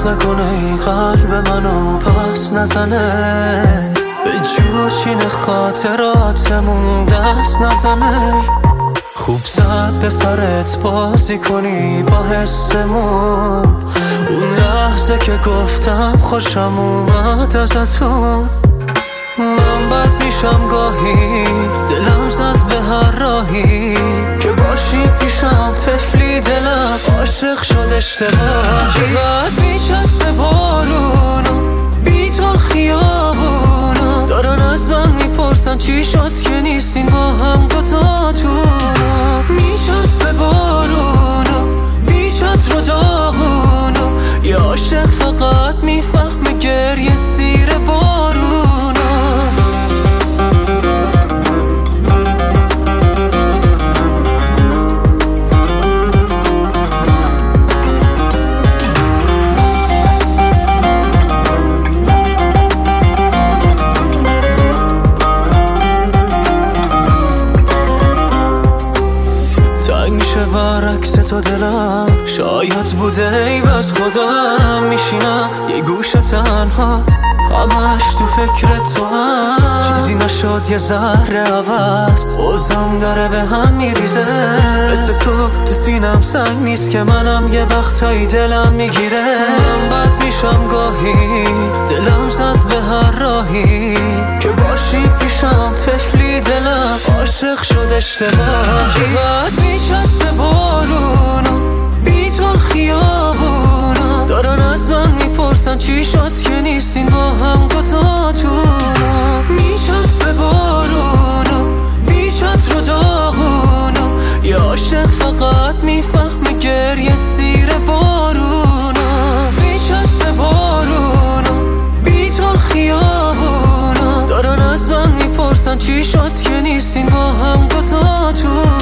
باز نکنه این قلب منو پس نزنه، به جوشین خاطراتمون دست نزنه. خوب زد به سرت بازی کنی با حسمون، اون لحظه که گفتم خوشم اومد ازتون. من بد میشم گاهی، دلم زد به هر راهی که باشی پیشم، طفلی دلم عاشق شد اشتباه. چقدر میچسبه بارونو بی تو خیابونو، دارن از من میپرسن چی شد که نیستین با هم دوتاتونو. میچسبه بارونو بی چتر و داغونو، یه عاشق فقط میفهمه گریه زیر بارونو. برعکس تو دلم شاید بوده ای بس خودم میشینم یه گوشه تنها، همش تو فکر تو هم. چیزی نشد یه ذره عوض، اوزم داره به هم میریزه. مثل تو سینم سنگ نیست که منم یه وقتایی دلم میگیره. من بد میشم گاهی، دلم زد به هر راهی که باشی پیشم، طفلی دلم عاشق شد اشتباه. چقدر میچسبه بارونو بی تو خیابونو، دارن از من میپرسن چی شد که نیستین با هم دوتاتونو. میچسبه بارونو بی چتر و داغونو، یه عاشق فقط میفهمه گریه زیر بارونو. میچسبه بارونو بی تو خیابونو، دارن از من میپرسن چی شد که نیستین با هم دوتاتونو.